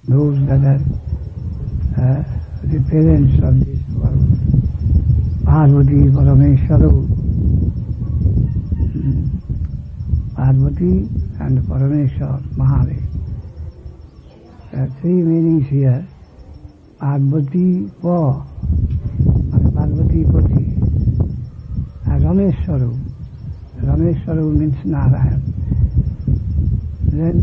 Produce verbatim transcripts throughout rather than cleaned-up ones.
those that are uh, the parents of this world, Parvati, Parameshwaru, hmm. Parvati and Parameshwar, Mahadev. There are three meanings here. Parvati Pa, and Parvati Pati, and Rameshwaru. Rameshwaru means Narayan. Then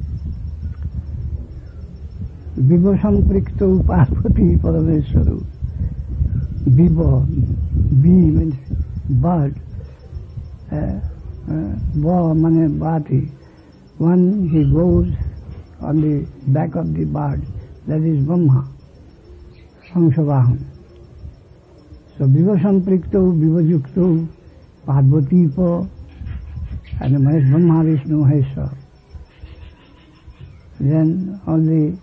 Viva Samprikto Parvati Parameshwaru. Viva, B means bird. Uh, uh, Ba means bati. One, he goes on the back of the bird. That is Brahma, Sangsavahan. So Viva Samprikto, Viva Yukto, Parvati Pa, and Mahesh Brahma Vishnu Maheshwar. Then on the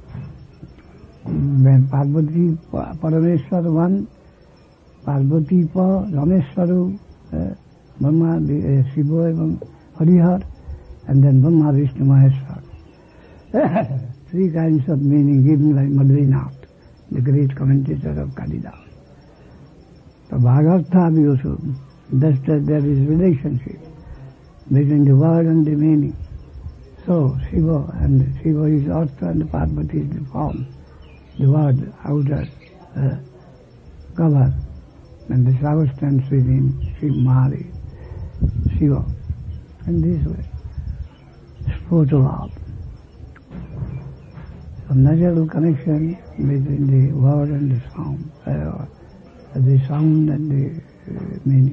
Parvati Parameshwar one, Parvati Pa, Rameshwaru, uh, Brahma, uh, Shiva, and Harihar, and then Brahma Vishnu Maheshwar. Three kinds of meaning given by Madrinath, the great commentator of Kalidas. So Bhagavath also, thus that there is relationship between the word and the meaning. So Shiva, and Shiva is Artha and Parvati is the form, the word, outer uh, cover, and the substance within Shiva Mahadev, Shiva. And this way, Spotolab. So natural connection between the word and the sound, uh, the sound and the uh, meaning.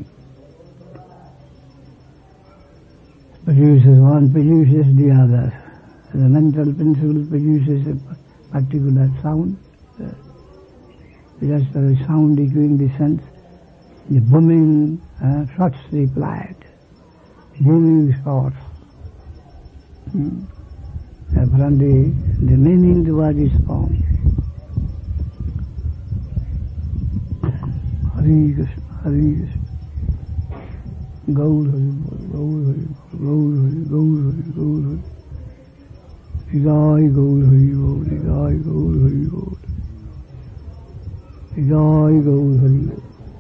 Produces one, produces the other. The mental principle produces a particular sound. Uh, just the sound echoing the sense. The booming uh, shots replied. Booming shots. Hmm. Uh, from the, the meaning the word is formed. Hare Krishna, Hare Krishna. Gaur Hari Bol, Gaur Hari Bol, Gaur Hari, Gaur Hari, Gaur Hari. Jai Gaur Hari Bol, Jai Gaur Hari Bol. Jai Gaur Hari Bol.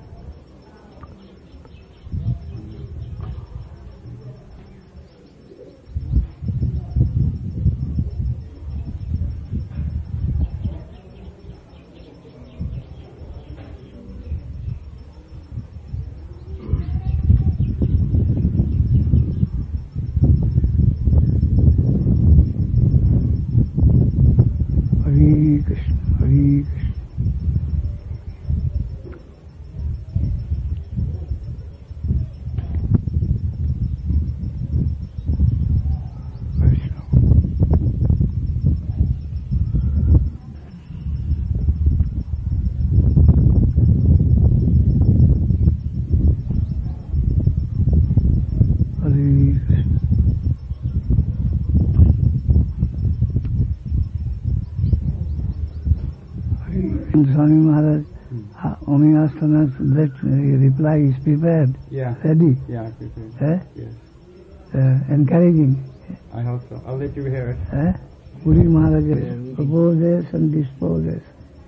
Swami Maharaj, uh, Omi Asthana's that uh, reply is prepared, yeah. ready, yeah, prepared. Eh? Yes. Uh, encouraging. I hope so. I'll let you hear it. Eh? Puri Maharaj proposes and disposes.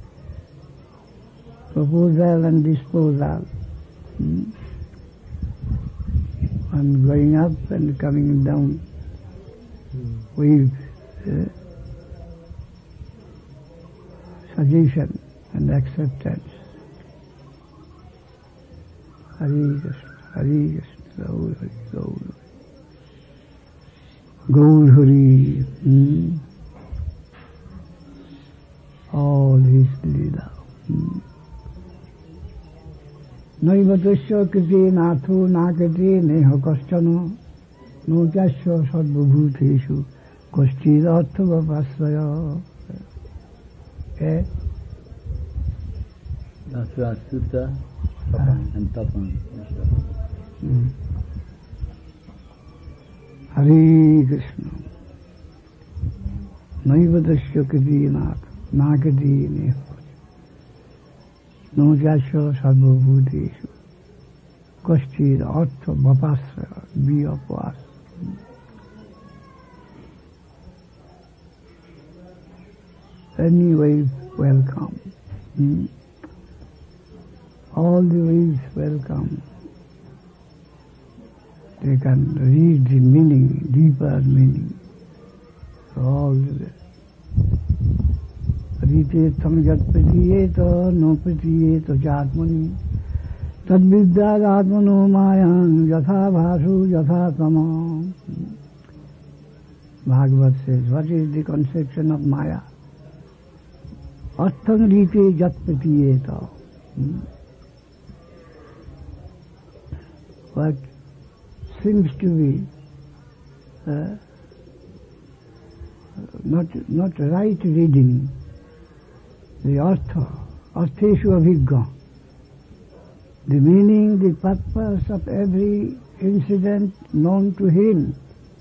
Proposal and disposal. Hmm? And going up and coming down. Hmm. With uh, suggestion and acceptance. Hare Krishna, Hare Krishna, Gaur Hari, Gaur Hari. Gaur Hari, hmm? all his Leela. Hmm? Naivatasya kriti natho nakati neha kastana notyasya sarvabhuteshu kashchid arthavapasvaya. Okay? That's right, Sutta, Tapan, and Tapan. Hmm. Hare Krishna. Naivatasya kriti nath nakati neha no jasya sarvabhuteshu kashchid artha vapasya be upwas. any wave welcome. Hmm? All the waves welcome. They can read the meaning, deeper meaning. All the Ritirtham jat pratiyeta no pratiyeta jatmani tadvidyad atmano mayam yatha bhasu yatha tamam. Bhagavad says, what is the conception of Maya? Artham rite jat pratiyeta. What seems to be uh, not not right reading, the artha, artheshu avijna, the meaning, the purpose of every incident known to him.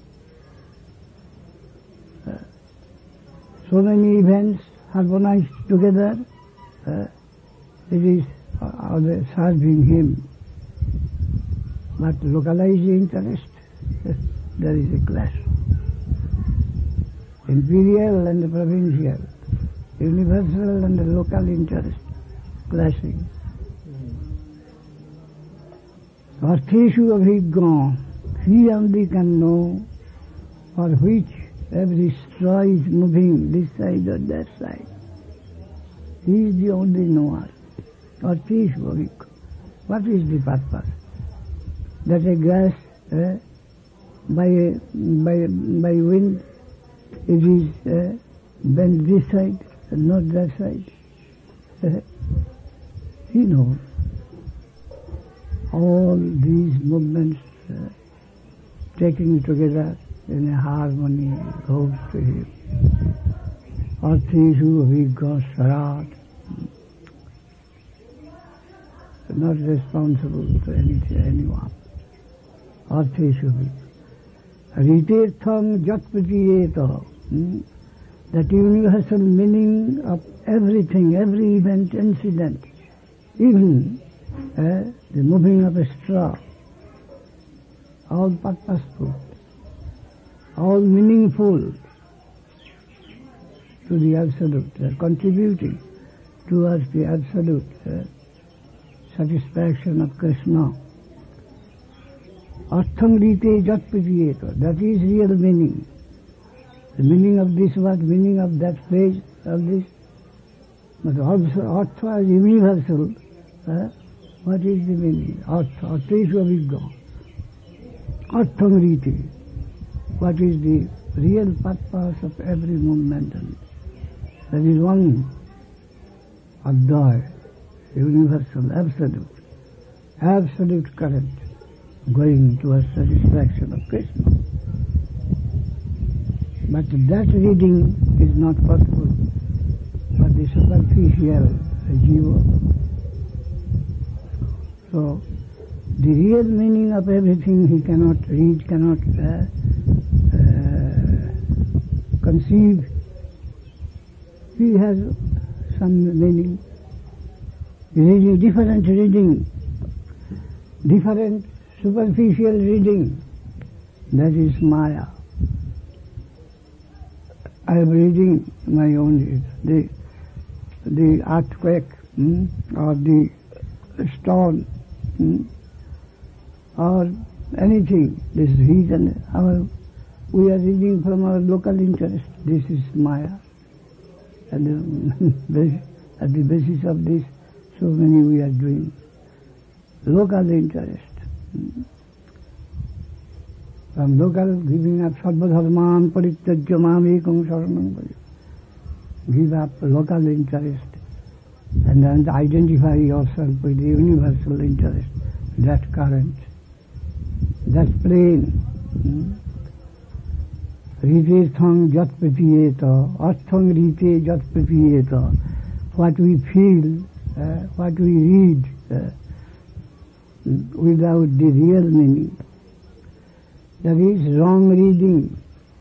Uh, so many events harmonized together, uh, it is uh, serving him. But localized interest, there is a clash. Imperial and provincial, universal and local interest clashing. Artheshu avijna, he only can know for which every straw is moving this side or that side. He is the only knower. Artheshu avijna. What is the purpose? That a grass uh, by by by wind it is uh, bent this side and not that side. Uh, he knows all these movements uh, taking together in a harmony goes to him. Artheshu avijna sarat, not responsible to any, anyone. Artheshu Ritirtham jat pratiyeta, that universal meaning of everything, every event, incident, even uh, the moving of a straw, all purposeful, all meaningful to the Absolute, uh, contributing towards the Absolute uh, satisfaction of Krishna. Artham rite jat pratiyeta, that is real meaning. The meaning of this word, meaning of that phrase, of this. But also artha is universal. Uh, what is the meaning? Artha, artheshu avijna. Artham rite. What is the real purpose of every movement? That is one advaya, universal, absolute, absolute current, going towards satisfaction of Krishna. But that reading is not possible for the superficial jiva. So, the real meaning of everything he cannot read, cannot uh, uh, conceive. He has some meaning. Reading, different reading, different superficial reading, that is Maya. I am reading my own, the, the earthquake, hmm, or the storm, hmm, or anything, this heat, and our, we are reading from our local interest. This is Maya. And uh, at the basis of this, so many we are doing. Local interest. From local, giving up sarvadharman parityajya mam ekam saranam bhaja. Give up local interest and then identify yourself with the universal interest, that current, that plane. Ritirtham jat pratiyeta, artham rite jat pratiyeta. What we feel, uh, what we read, uh, without the real meaning. That is wrong reading,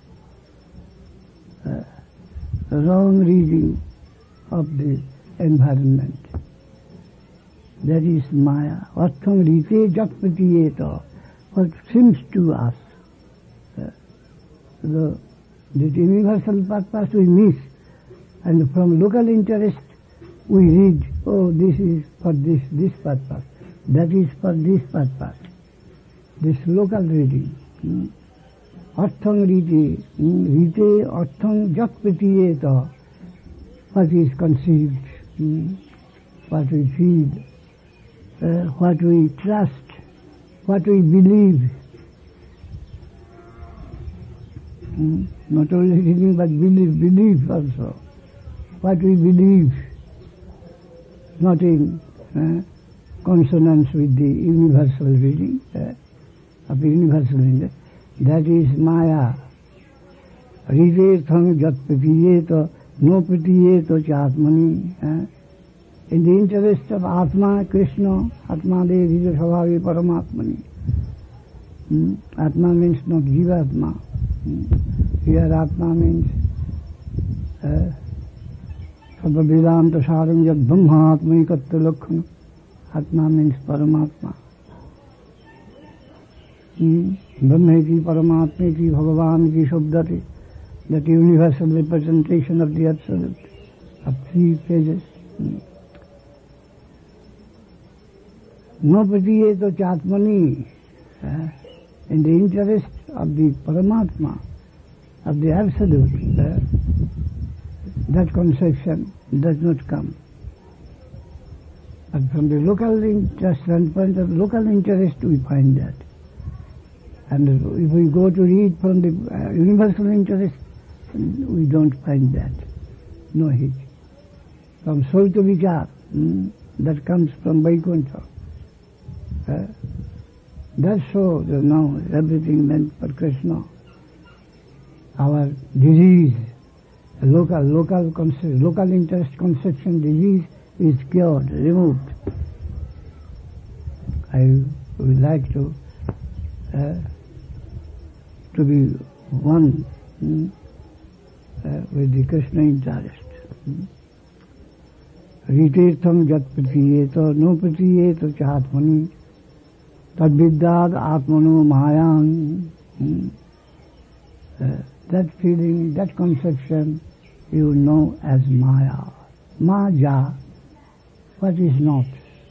uh, wrong reading of the environment. That is Maya. Artham rite jat pratiyeta, what seems to us. Uh, the, the universal purpose we miss, And from local interest, we read, oh, this is for this, this purpose, that is for this purpose. This local reading. Hmm? Arthang rite, hmm? Rite arthang jat pratiyeta, what is conceived, hmm? What we feel, uh, what we trust, what we believe. Hmm? Not only reading but believe, believe also. What we believe, not in uh, consonance with the universal reading, uh, of the universal reading, that is Maya. Ritirtham jat pratiyeta, no pratiyeta chatmani. Uh, in the interest of Atma, Krishna, Atma Devi Savhavi Paramatmani. Hmm? Atma means not Jivatma. Hmm? Here Atma means uh, Vedanta Saram Jad Brahma Atma Ikatta Lakhana. Atma means Paramatma. Hmm? Brahma ki Paramatma ki Bhagavan ki Shabdati. That universal representation of the Absolute. Of three pages. Hmm? No pratiyeta chatmani. Uh, in the interest of the Paramatma, of the Absolute, uh, that conception does not come. But from the local interest standpoint of local interest, we find that. And if we go to read from the uh, universal interest, we don't find that. No hitch. From soul to vichar, hmm, that comes from Vaikuntha. Uh, that's so that now everything meant for Krishna. Our disease, local, local, concept, local interest conception disease is cured, removed. I would like to uh, to be one hmm, uh, with the Krishna interest. Ritirtham jat pratiyeta, no pratiyeta chatmani, tadviddad atmano mayang. Hmm. Uh, that feeling, that conception, you know as Maya. Maja, what is not,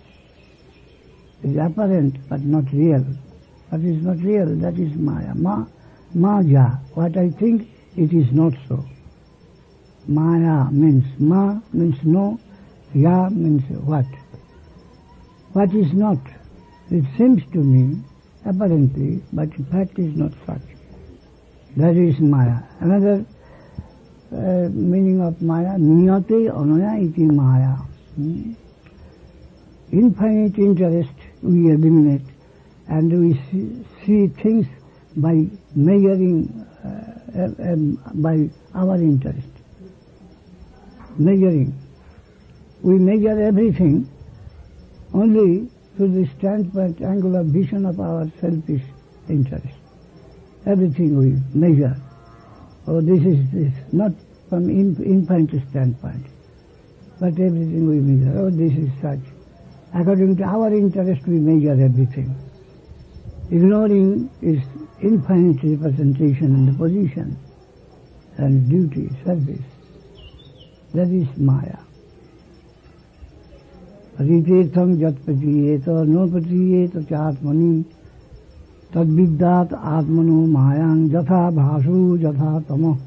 is apparent but not real. What is not real, that is Maya. Ma, Maja, what I think, it is not so. Maya means ma, means no, ya means what. What is not, it seems to me, apparently, but in fact is not such. That is Maya. Another uh, meaning of Maya, niyate anaya iti Maya. Hmm? Infinite interest we eliminate, and we see, see things by measuring, uh, uh, um, by our interest. Measuring. We measure everything only through the standpoint, angle of vision of our selfish interest. Everything we measure. Oh, this is this, not from in, infinite standpoint, but everything we measure. Oh, this is such. According to our interest, we measure everything. Ignoring its infinite representation and the position and duty, service. That is Maya. Ritirtham jat pratiyeta, no pratiyeta chatmani, tadviddat atmano mayang jatha bhasu jatha tama.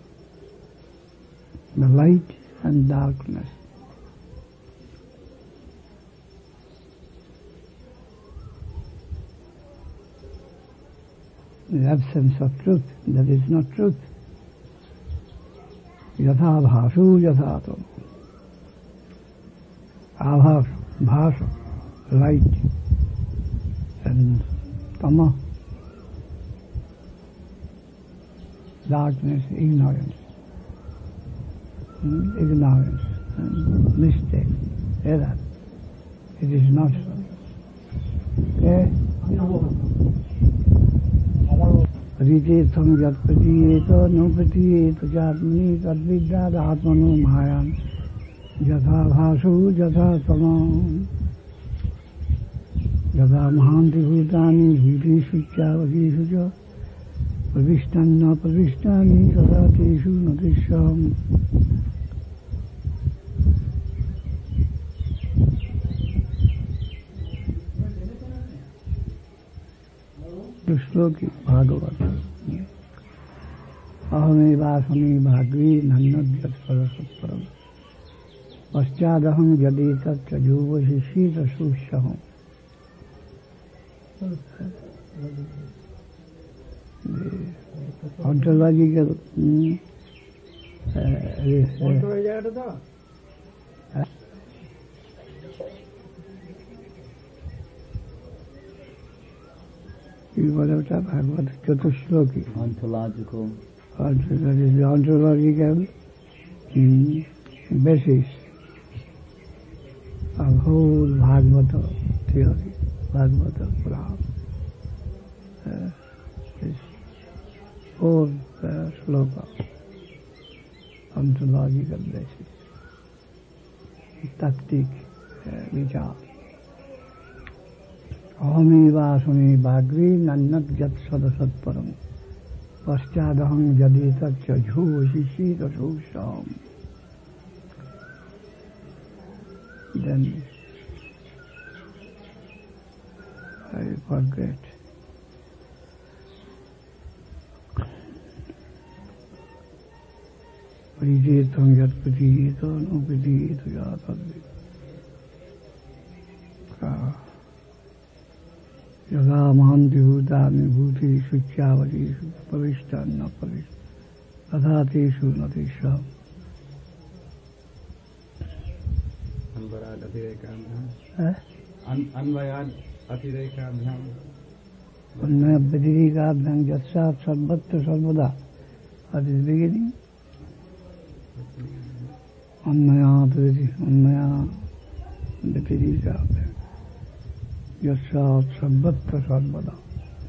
The light and darkness. The absence of truth, that is not truth. Yatha bhasu yatha tama. Abhas, bhasa, light, and tama, darkness, ignorance, hmm? ignorance, and mistake, error. It is not so. Okay? Ritirtham jat pratiyeta, no pratiyeta chatmani, tadviddad atmano mayam. Jatha bhasu jatha tamam, jatha mahanti bhutani bhutishu cha vagishu cha, pravishtana pravishtani tadha teshu natisham. चतुश्लोकी Bhagavat अहमेवासमी भाग्वी नन्नद्यत सरसत्परम पश्चादहं यदि तत्तजुवसि शीतशुष्यहम् ontological mm, uh, uh, you what about Bhagavad Chatushloki? Ontological. Ontological, ontological mm, basis of whole Bhagavata theory, Bhagavata Purana. Uh, this four uh, sloka, ontological basis, tactic, uh, vichar. Ahamivaasami bhagvi nannat jat sadasat param paschadaham jadi tatcha jhuvasi tashusham. Then I forget. Parijetam yat parijeto no parijeto yatadvi. Yada mahanti bhutani bhutishu chyavadishu pavishtan na pavishtan adhateshu natisham. Anvayad atirekabhyam. Eh? Anvayad atirekabhyam. Anvayad atirekabhyam jatsat sarvatra sarvada. At the beginning. Anmaya Piri, Anmaya Piri Yasat Sarvatra Sarvada.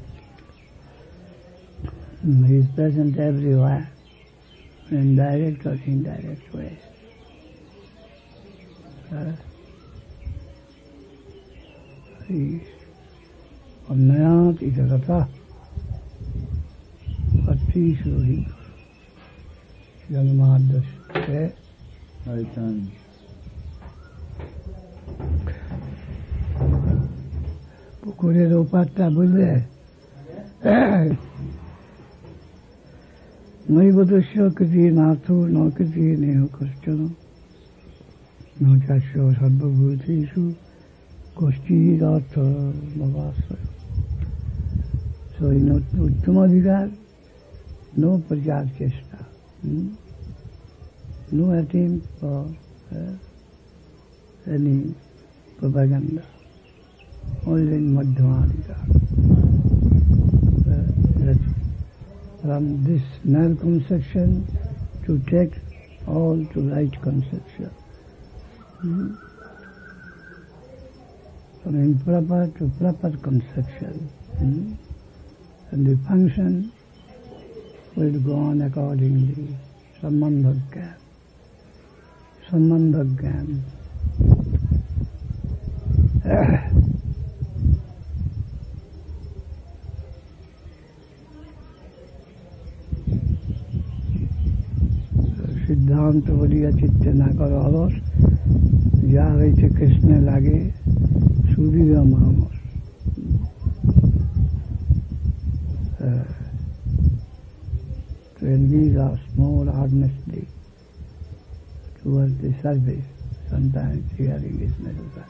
He is present everywhere, in direct or indirect ways. Uh, he is Anmayat Itarata Patishu Hi Janmadash. Aritan. পুকুরের ওপারটা বুঝলে নৈবদস্য কৃতি নাথু ন কৃতি নেহ কশ্চন ন চাস্য সর্বভূতেষু কশ্চিদর্থ ভবাশ্রয়। So in Uttama-adhikar, no prajar chesta. Hmm? No attempt for uh, any propaganda, only in Madhyama-adhikar. Uh, that from this null conception to take all to right conception. Hmm? From improper to proper conception. Hmm? And the function will go on accordingly. Sambandha Gyan. Sambandha Gyan. সিদ্ধান্ত বলিয়া চিত্তে না কর অলস, যা হয়েছে কৃষ্ণে লাগে সুদীর মানস। To engage us more earnestly towards the service, sometimes hearing is necessary.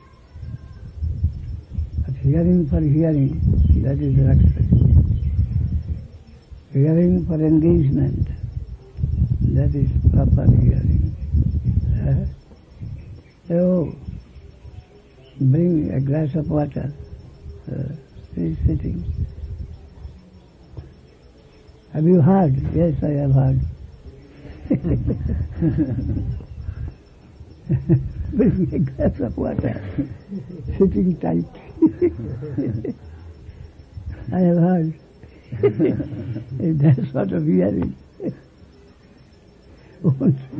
But hearing for hearing, that is respect. Hearing for engagement, that is proper hearing. Uh, oh, bring a glass of water. Uh, he is sitting. Have you heard? Yes, I have heard. Bring me a glass of water. Sitting tight. I have heard. That sort of hearing. Wants to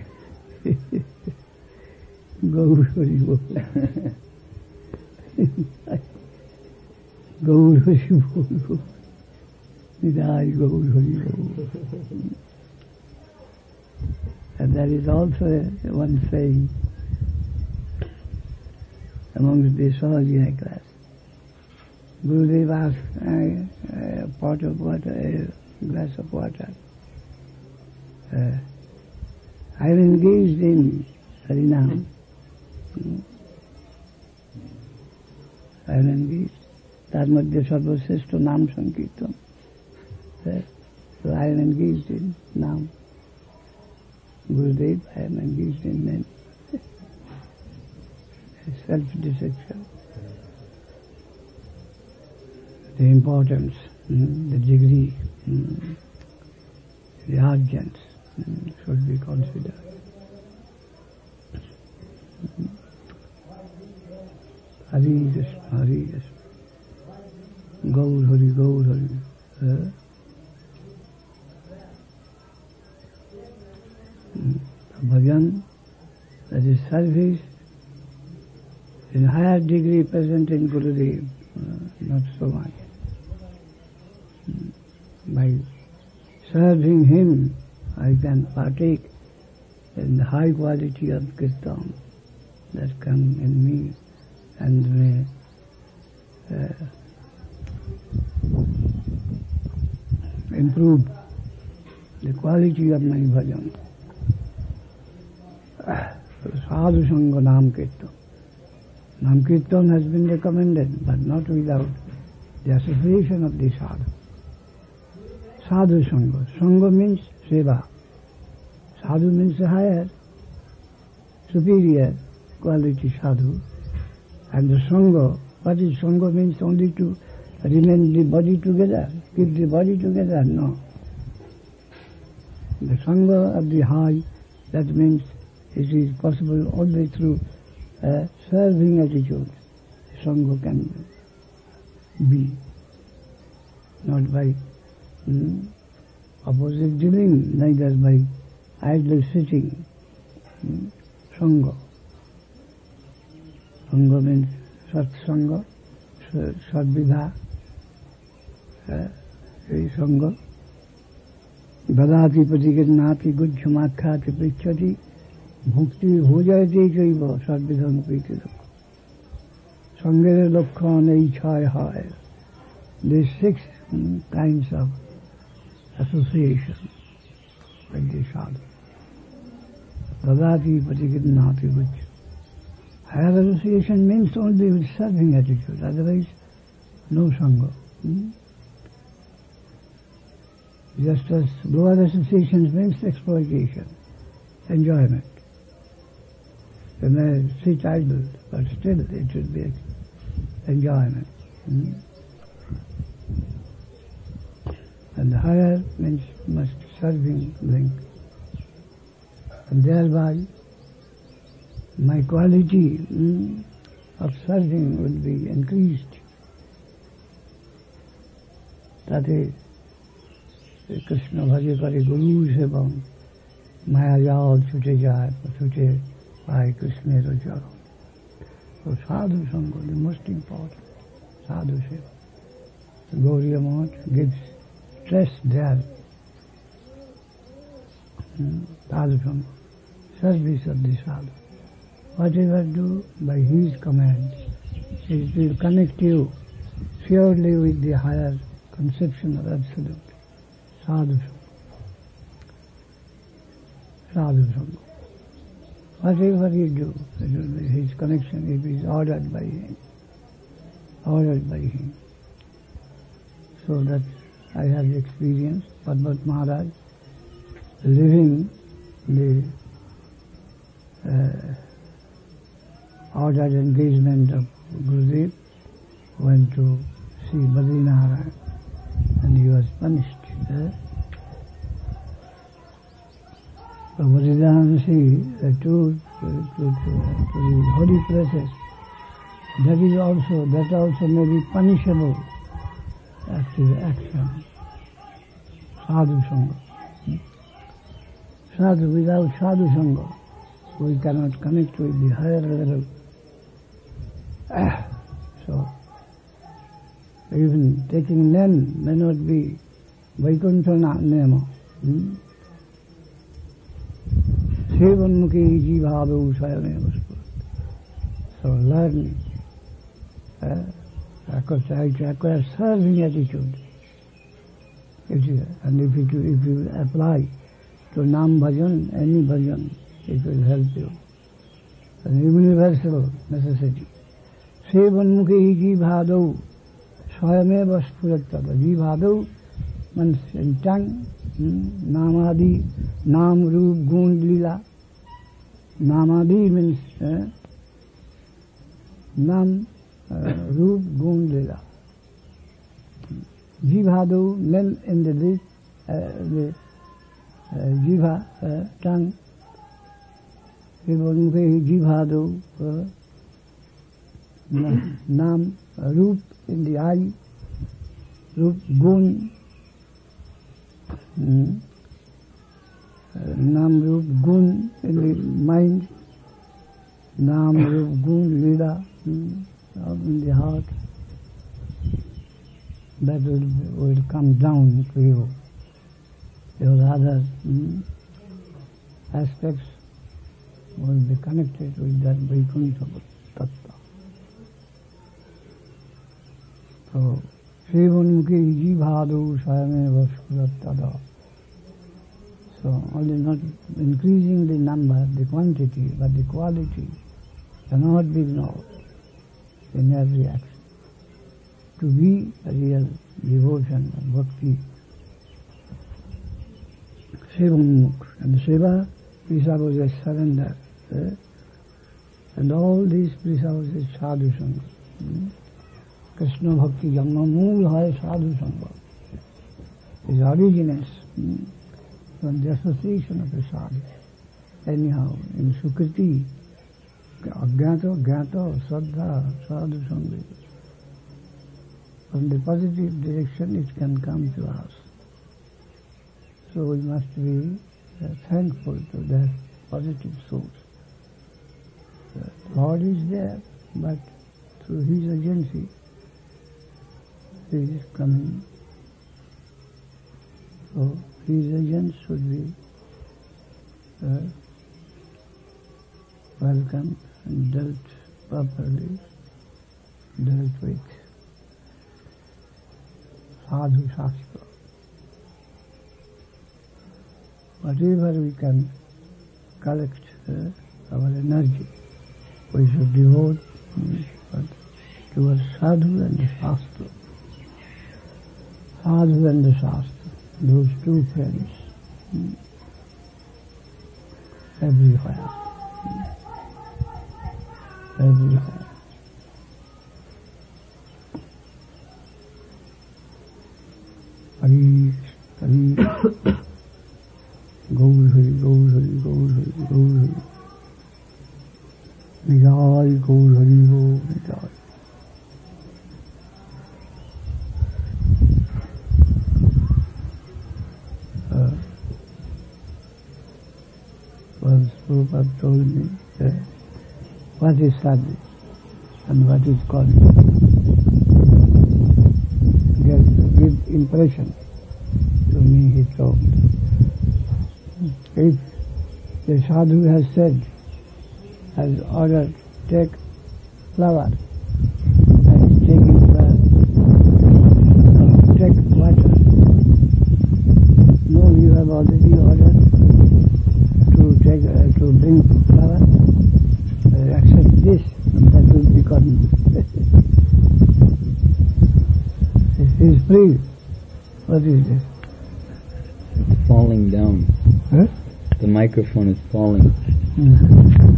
go Hari Bol. Go Hari Bol. Nidai Gaur Hari Bol. And there is also a, one saying amongst the Sahajiya class. Gurudev asked uh, a pot of water, a glass of water. Uh, I am engaged in Harinam. Hmm. I am engaged. তার মধ্যে সর্বশ্রেষ্ঠ নাম সংকীর্তন. So I am engaged in Nam. Gurudev, I am engaged in men. Self-deception. The importance, mm, the degree, mm, the urgence mm, should be considered. Mm. Hari Krishna, Hari Krishna. Gaur Hari, Gaur Hari. Uh, Bhajan, that is service, in higher degree present in Gurudev, uh, not so much. By serving him, I can partake in the high quality of Kirtan that come in me and may uh, improve the quality of my bhajan. Sadhu Sangha Nam Kirtan. Nam Kirtan has been recommended, but not without the association of the sadhu. Sadhu Sangha. Sangha means seva. Sadhu means higher, superior quality sadhu. And the Sangha, what is Sangha means only to remain the body together, keep the body together? No. The Sangha of the high, that means it is possible only through a serving attitude. Sangha can be, not by mm, opposite dealing, neither by idle sitting. Mm, Sangha. Sangha means Sat Sangha, Sadvidha, Sangha. Badati patigannati gujjhamakhati prichati bhukti bhujayati chaiva sadvidham pritiram. Sangha lokhan ei chai hai. These six kinds of association with the sadhu. Badati patigannati gujjha. Higher association means only with serving attitude, otherwise no Sangha. Hmm? Just as lower associations means exploitation, enjoyment. You may sit idle, but still it should be enjoyment. Hmm? And the higher means must serving link. And thereby my quality mm, of serving will be increased. That is, Krishna bhaje kare Guru sebam maya jal chute jay chute pai Krishna rajaro. So sadhu sangha, the most important, sadhu seva. The Gauriya Math gives stress there. Mm, sadhu sangha, service of the sadhu. Whatever do by his commands, it will connect you purely with the higher conception of Absolute. Sadhu Sangha. Sadhu Sangha. Whatever you do, it will be his connection, it is ordered by him. Ordered by him. So that I have experienced Padmat Maharaj living the uh, ordered engagement of Gurudev, went to see Badrinarayan and he was punished. Eh? So Badrinarayan see uh, to, to, to, to, to the holy places, that is also, that also may be punishable active action. Sadhu Sangha. Sadhu, without Sadhu Sangha, we cannot connect with the higher level. Ah, so, even taking name may not be Vaikuntha Nema. Sevanmukhi jivāve usayane vaspur. So learn, uh, acquire, to acquire serving attitude. If you, and if you, if you apply to Nam Bhajan, any Bhajan, it will help you. An universal necessity. Sevanmukhi jivhadau swayameva spurattada. Jivhadau means in tongue, hmm, Namadi, Nam, Roop, Gun, Lila. Namadi means eh, Nam, uh, Roop, Gun, Lila. Jivhadau, men in the lip, uh, the uh, jiva, uh, tongue. Sevanmukhi jivhadau, uh, Nam, Roop in the eye, Roop, Gun, mm, uh, Nam, Roop, Gun in the mind, Nam, Roop, Gun, Lila mm, in the heart. That will, will come down to you. Your other mm, aspects will be connected with that Vaikuntha Tattva. So, Sevanmukhi jivhadau swayameva spurattada. So, only not increasing the number, the quantity, but the quality cannot be ignored in every action. To be a real devotion and bhakti. Sevanmukh. And Seva presupposes surrender. Eh? And all these presupposes sadhu sangha. Hmm? Krishna bhakti janma mool hai sadhu sangha. Its originates hmm? from the association of the sadhu. Anyhow, in Sukriti, Agyato, Gyato, Saddha, sadhu sangha. From the positive direction it can come to us. So we must be uh, thankful to that positive source. The Lord is there, but through His agency He is coming. So His agents should be uh, welcomed and dealt properly, dealt with. Sadhu Shastra. Whatever we can collect uh, our energy, we should devote um, towards Sadhu and the Shastra. Sadhu and the Shastra, those two friends, um, everywhere, um, everywhere. Hari, Hari, Gaur Hari, Gaur Hari, Gaur Hari, Gaur Hari. Nijai, Gaur Hari, Ho, Nijai. Uh, once Prabhupada told me uh, what is sadhu and what is calling. Give impression to me, he told. If the sadhu has said, has ordered, take flower, and is taking flower, take water. No, you have already ordered to take, uh, to bring flower, uh, accept this, and that will become. It is free. What is this? It's falling down. Huh? The microphone is falling. Mm.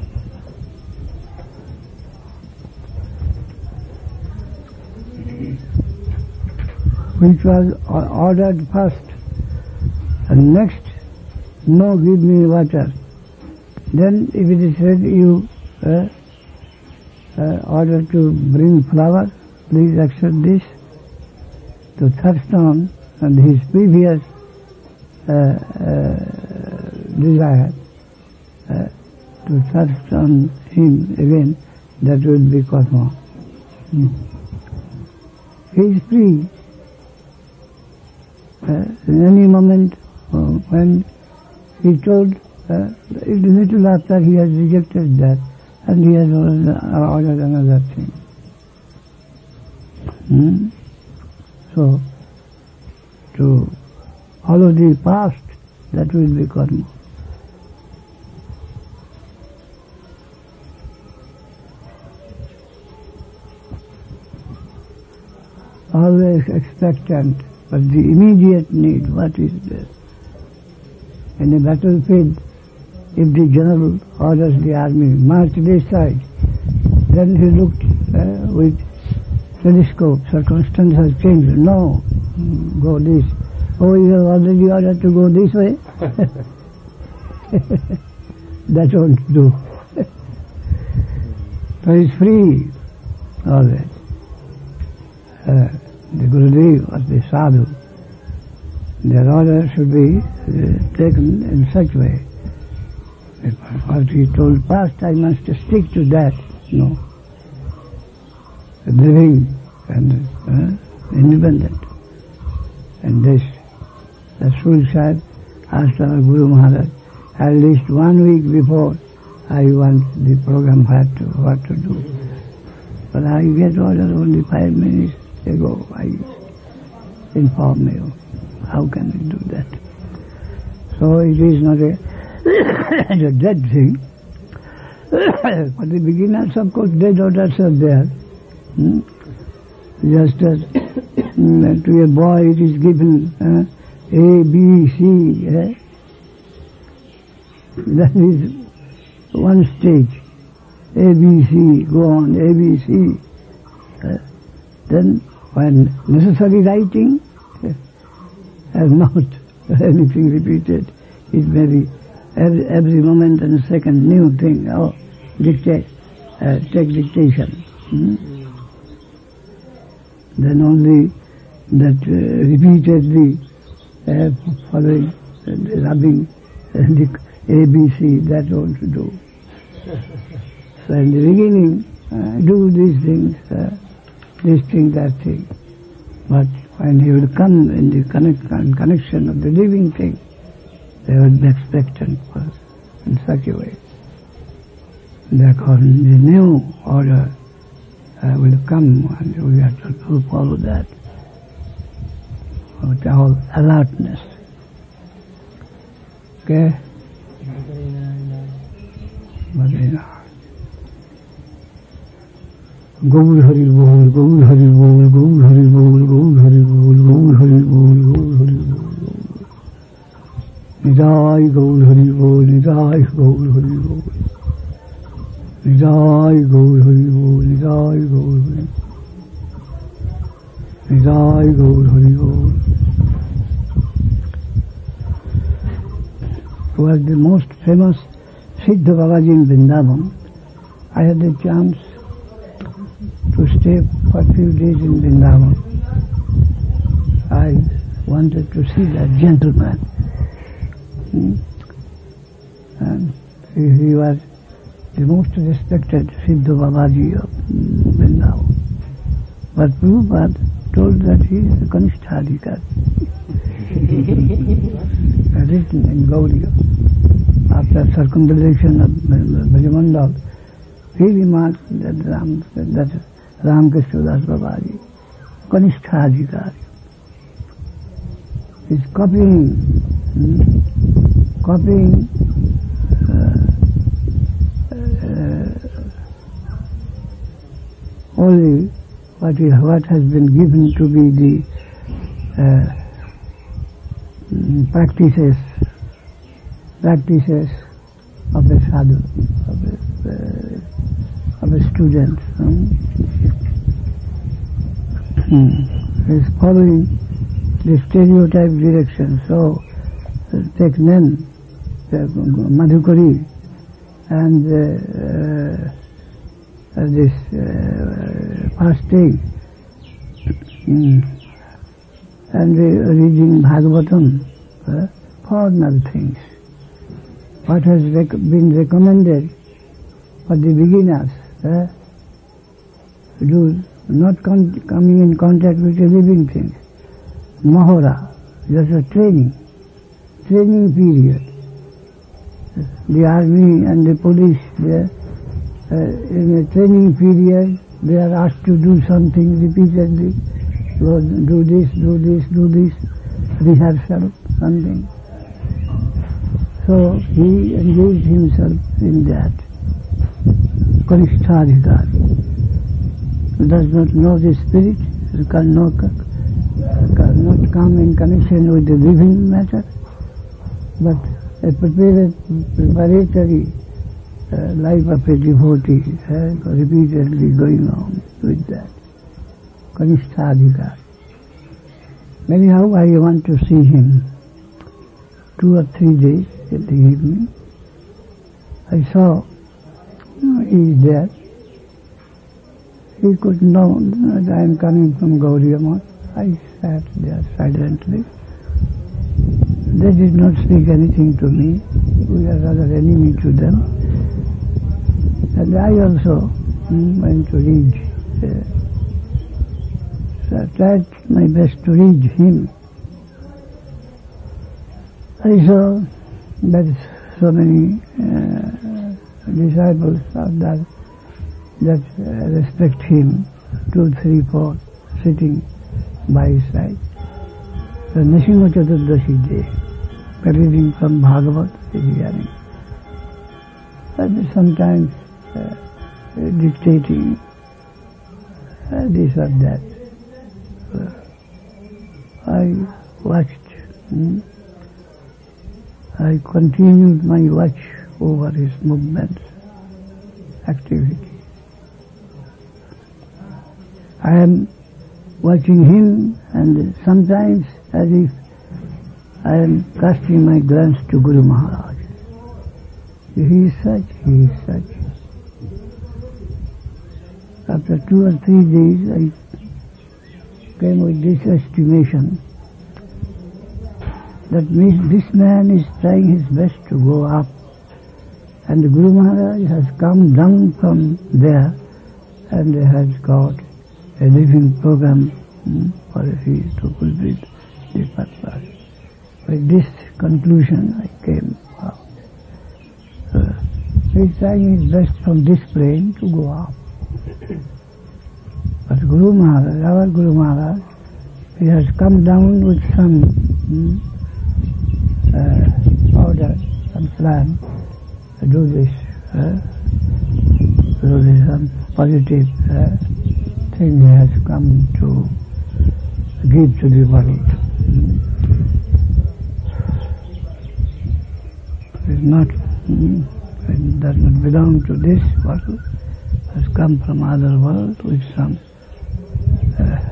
Which was ordered first, and next, no, give me water. Then, if it is said you uh, uh, order to bring flower, please accept this. To thirst on and his previous uh, uh, desire, uh, to thirst on him again, that would be karma. Hmm. He is free. Uh, in any moment uh, when he told, uh, a little after he has rejected that, and he has ordered another thing. Hmm? So, to follow the past, that will be karma. Always expectant, but the immediate need, what is there? In a battlefield, if the general orders the army, march this side, then he looked uh, with telescope, circumstance has changed. No, go this. Oh, you have already ordered to go this way? That won't do. So it's free, always. Uh, the Gurudev or the Sadhu, their order should be uh, taken in such way. If what he told past, I must stick to that. No. Living and uh, independent. And this, the Rasul Sahib asked our Guru Maharaj, at least one week before, I want the program what to, what to do. But I get order only five minutes ago. I inform you. How can we do that? So it is not a, a dead thing. For the beginners, of course, dead orders are there. Hmm? Just as to a boy it is given uh, A, B, C. Eh? That is one stage. A, B, C, go on, A, B, C. Uh, then when necessary writing uh, has not anything repeated, it may be every, every moment and second new thing. Oh, dictate, uh, take dictation. Hmm? Then only that uh, repeatedly uh, following, uh, rubbing uh, the A, B, C, that ought to do. So in the beginning, uh, do these things, uh, this thing, that thing. But when he will come in the connect, connection of the living thing, they will be expectant first in such a way. Therefore, the new order uh, will come and we have to follow that with all alertness. Okay? Gaur Hari Bol, Gaur Hari Bol, Gaur Hari Bol, Gaur Hari Bol, Gaur Hari Bol, Gaur Hari Bol. Nidai Gaur Hari Bol, Nidai Gaur Hari Bol. Nidai Gaur Hari Bol, Nidai Gaur Hari Bol. Nidai Gaur Hari Bol. Who was the most famous Siddha Babaji in Vrindavan. I had the chance to stay for a few days in Vrindavan. I wanted to see that gentleman. Hmm? And he, he was the most respected Siddha Babaji of Vrindavan. But Prabhupada told that he is a Kanishthadhikari. Written in Gaudiya. After circumambulation of Brajamandal, he remarked that Ram, that Ramkrishna Das Babaji, Kanishthadhikari, is copying, hmm, copying uh, uh, only what, is, what has been given to be the uh, practices, practices of a sadhu, of a, uh, of a student. Hmm? He is following the stereotype direction. So, uh, take men, uh, Madhukari, and uh, uh, this uh, fasting, mm. and uh, reading Bhagavatam, uh, formal things. What has rec been recommended for the beginners, uh, do not con coming in contact with a living thing. Mahora, just a training, training period. The army and the police, they, uh, in a training period, they are asked to do something repeatedly. Go do this, do this, do this, rehearsal, something. So he engaged himself in that. Kanishthaadhikar. Who does not know the spirit, who cannot, cannot come in connection with the living matter, but a prepared, preparatory uh, life of a devotee, uh, repeatedly going on with that. Kanishthaadhikar. Anyhow, I want to see him two or three days in the evening. I saw uh, he is there. He could know that I am coming from Gaudiya Math. I sat there silently. They did not speak anything to me. We are rather enemy to them. And I also mm, went to read. Uh, so I tried my best to read him. I saw that so many uh, disciples of that that uh, respect him, two, three, four, sitting by his side. The Nrsimha Chaturdashi day, reading from Bhagavad is hearing. And sometimes uh, dictating uh, this or that. Uh, I watched, hmm? I continued my watch over his movements, activity. I am watching him, and sometimes as if I am casting my glance to Guru Maharaj. He is such, he is such. After two or three days I came with this estimation that this man is trying his best to go up, and the Guru Maharaj has come down from there and has got a living program hmm, for he to fulfill the purpose. With this conclusion I came out. Uh, he is trying his best from this plane to go up. But Guru Maharaj, our Guru Maharaj, he has come down with some hmm, uh, order, some plan to do this, uh, do this some positive uh, thing he has come to give to the world. It is not, mm, it does not belong to this world, has come from other world with some uh,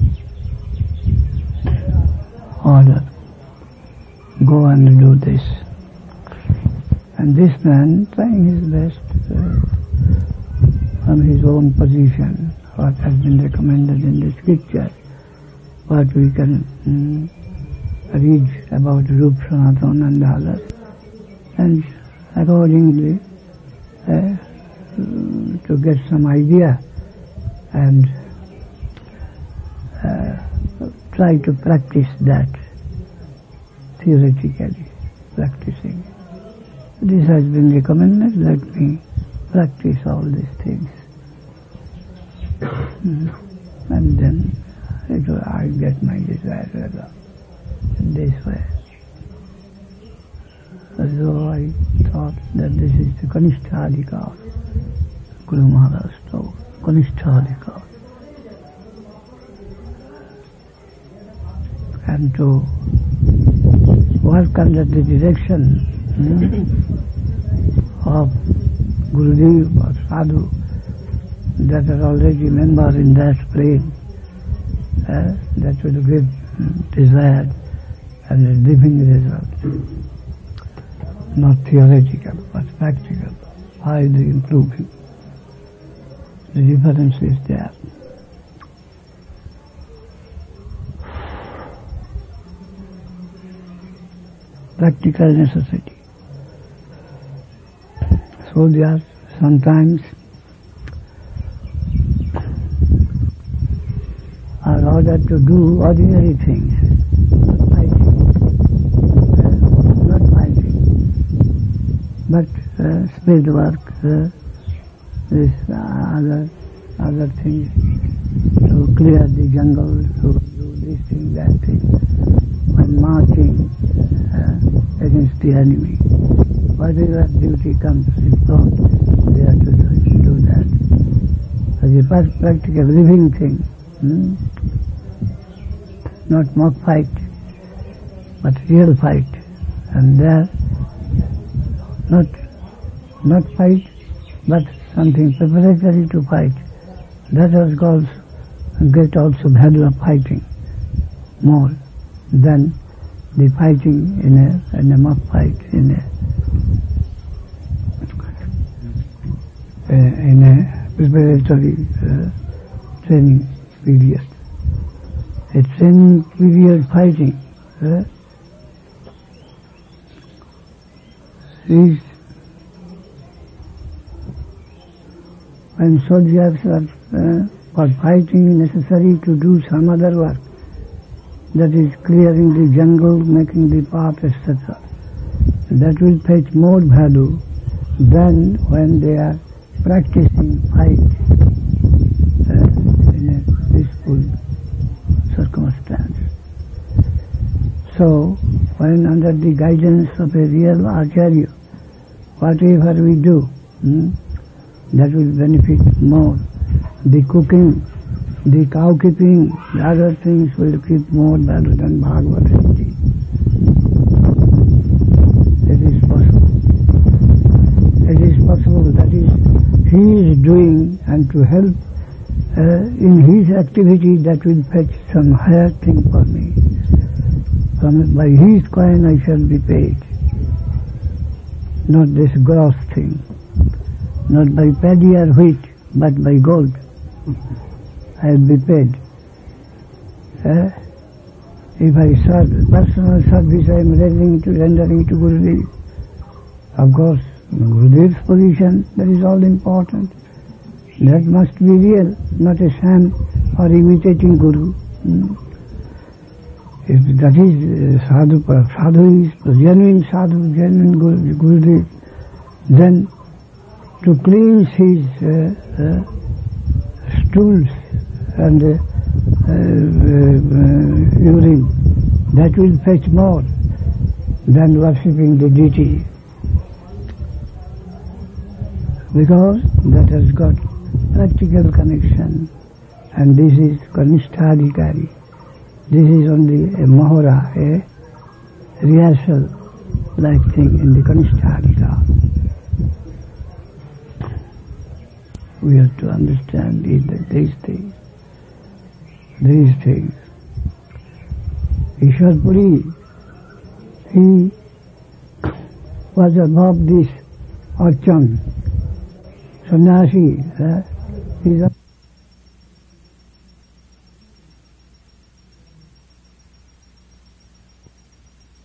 order. Go and do this. And this man trying his best uh, from his own position, what has been recommended in the scripture, what we can mm, read about Rup Sanatana and others, and accordingly uh, to get some idea and uh, try to practice that theoretically, practicing. This has been recommended, let me practice all these things. Mm. And then it will, I get my desired result in this way. So I thought that this is the Kanishthaadhikar. Guru Maharaj told, Kanishthaadhikar. And to work under the direction hmm, of Gurudev or Sadhu that are already members in that plane, uh, that will give um, desired and a living result. Not theoretical, but practical. How do you improve him? The difference is there. Practical necessity. So there sometimes are ordered to do ordinary things, not fighting, uh, not fighting, but uh, spirit work, uh, this uh, other other things, to clear the jungle, to do this thing, that thing, when marching uh, against the enemy. Whatever duty comes in front, they have to do that. As a practical living thing, hmm? Not mock fight, but real fight. And there, not not fight, but something preparatory to fight. That was called get also value of fighting more than the fighting in a in a mock fight, in a uh, in a preparatory uh, training period. A training period fighting uh, is when soldiers are uh, for fighting necessary to do some other work, that is clearing the jungle, making the path, et cetera. That will fetch more value than when they are practicing fight uh, in a peaceful circumstance. So, when under the guidance of a real acharya, whatever we do, hmm, that will benefit more. The cooking, the cow keeping, the other things will keep more value than Bhagavad Gita. It is possible. It is possible. That is, he is doing, and to help uh, in his activity, that will fetch some higher thing for me. From, by his coin I shall be paid. Not this gross thing. Not by paddy or wheat, but by gold. I will be paid. Uh, if I serve, personal service I am rendering to, rendering to Gurudev. Of course, Gurudev's position, that is all important. That must be real, not a sham or imitating Guru. Hmm. If that is uh, sadhu, sadhu is genuine sadhu, genuine Guru, Gurudev, then to cleanse his uh, uh, stools and uh, uh, uh, urine, that will fetch more than worshipping the deity, because that has got practical connection, and this is Kanishtha-adhikari. This is only a mohara, a rehearsal-like thing in the Kanishtha-adhikari. We have to understand these things. These things. Ishwar Puri, he was above this Archan, sannyasi. Uh, he is